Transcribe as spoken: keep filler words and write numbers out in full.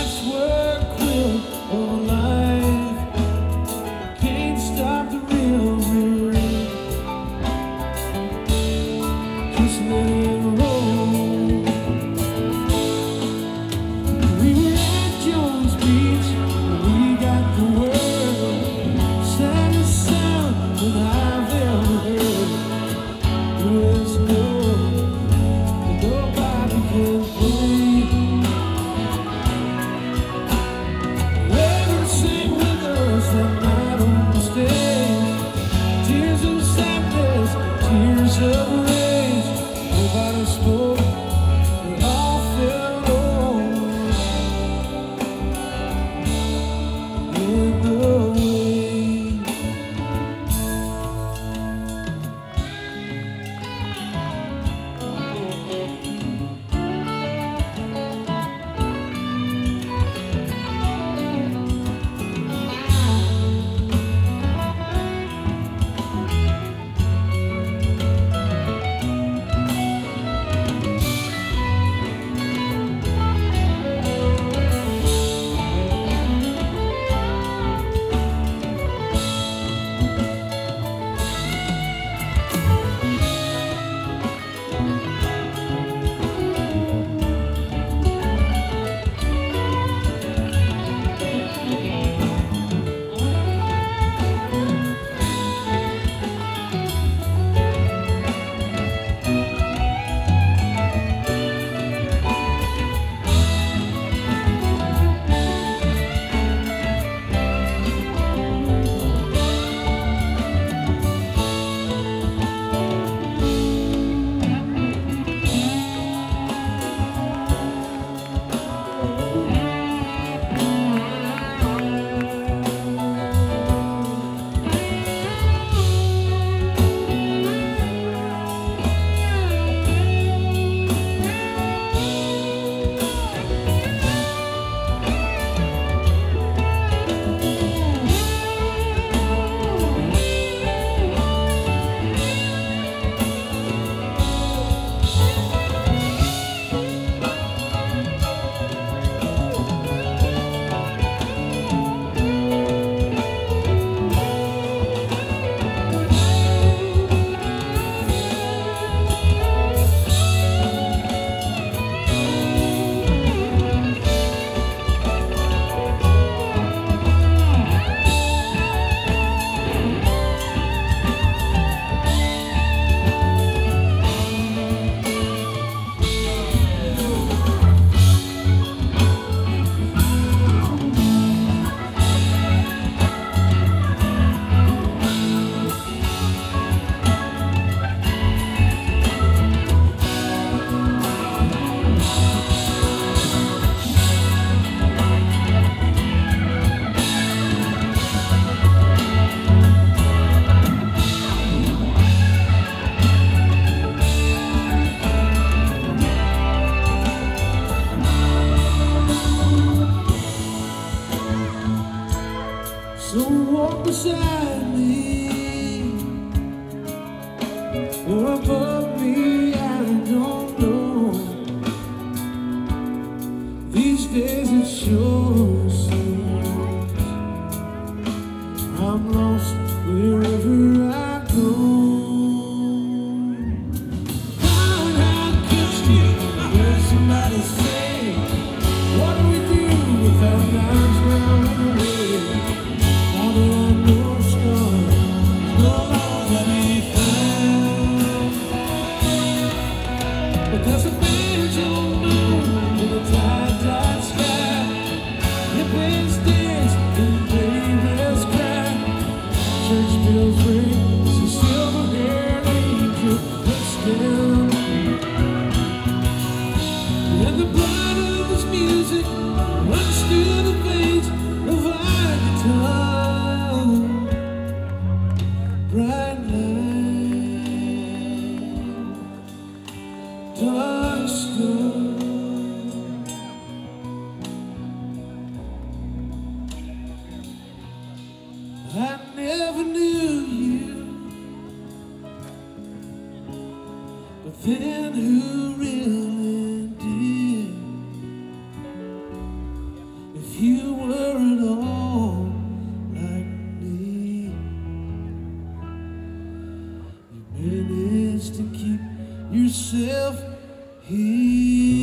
patchwork quilt of life can't stop the river. Just let it roll. We were at Jones Beach, we got the world, saddest sound that I've ever heard. There's no, nobody can play. Ever sing with us that night on the stage? Tears of sadness, tears of rage. Nobody spoke, we all felt alone in the wind. So walk beside me or above me, I don't know. These days it sure seems I'm lost wherever I go. How I kissed you, heard somebody say, what do we do without lives round the way? There's a angel moon in the tight, sky. It plays dance and babies cry. Church bells ring, it's a silver-haired angel puts down. And the blood of this music runs through the veins of our guitar. Bright light, dark sky. I never knew you, but then who really did? and it's to keep yourself here.